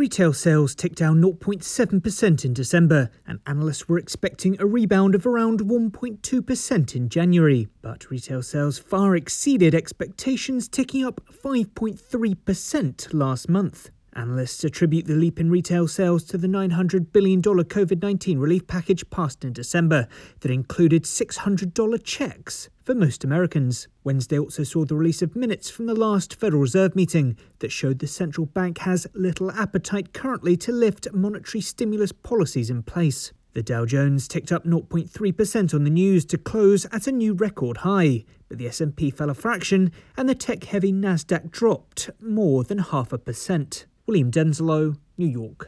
Retail sales ticked down 0.7% in December, and analysts were expecting a rebound of around 1.2% in January. But retail sales far exceeded expectations, ticking up 5.3% last month. Analysts attribute the leap in retail sales to the $900 billion COVID-19 relief package passed in December that included $600 checks for most Americans. Wednesday also saw the release of minutes from the last Federal Reserve meeting that showed the central bank has little appetite currently to lift monetary stimulus policies in place. The Dow Jones ticked up 0.3% on the news to close at a new record high, but the S&P fell a fraction and the tech-heavy Nasdaq dropped more than 0.5%. William Denslow, New York.